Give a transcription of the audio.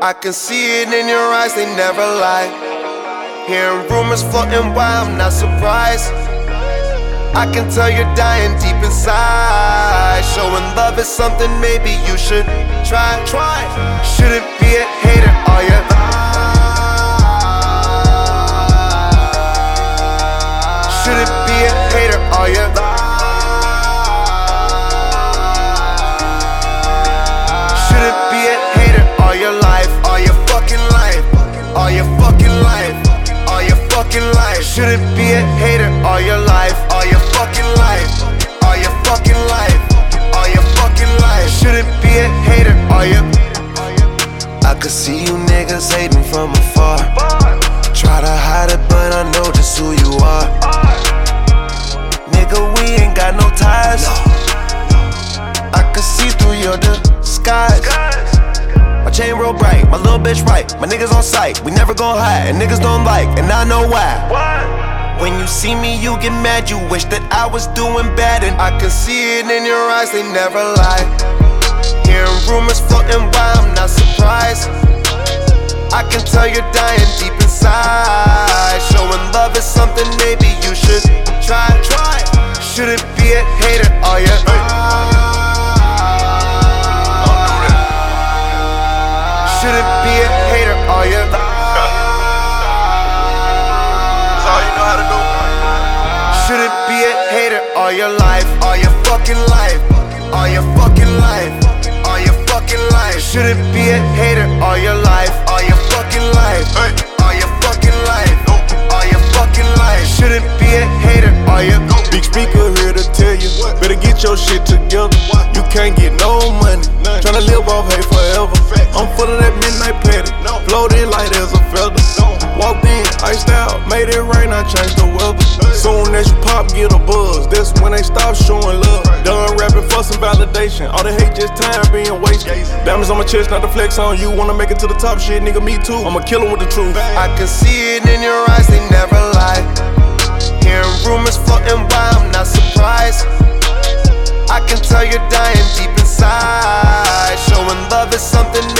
I can see it in your eyes, they never lie. Hearing rumors floating, why I'm not surprised. I can tell you're dying deep inside. Showing love is something maybe you should try. Shouldn't be a hater, all you shouldn't be a hater, all you shouldn't be a hater all your life, all your fucking life, all your fucking life, all your fucking life. Shouldn't be a hater all your life, all your fucking life, all your fucking life, all your fucking life. Shouldn't be a hater all your. I could see you niggas hating from afar. Try to hide it, but I know just who you are. Nigga, we ain't got no ties. I can see through your disguise. My chain real bright, my little bitch right. My niggas on sight, we never gon' hide. And niggas don't like, and I know why. When you see me, you get mad. You wish that I was doing bad. And I can see it in your eyes, they never lie. Hearing rumors floating, why I'm not surprised. I can tell you're dying deep inside. Showing love is something maybe you should try. Shouldn't be a hater, all you shouldn't be a hater, all you That's all you know how to do. shouldn't be a hater all your life, all your fucking life, all your fucking life, all your fucking life. Shouldn't be a hater all your life, all your fucking life, all your fucking life, all your fucking life. Shouldn't be a hater all your. Big speaker here to tell you, better get your shit together. You can't get no money, tryna live off hate forever. I'm full of that midnight patty, floated light as a feather. Walked in, iced out, made it rain, I changed the weather. Soon as you pop, get a buzz, that's when they stop showing love. Done rapping for some validation, all the hate just time being wasted. Diamonds on my chest, not to flex on you. Wanna make it to the top, shit, nigga, me too. I'ma kill 'em with the truth. I can see it in your eyes, they never lie. Hearing rumors floating, why I'm not surprised. I can tell you're dying deep inside. Showing love is something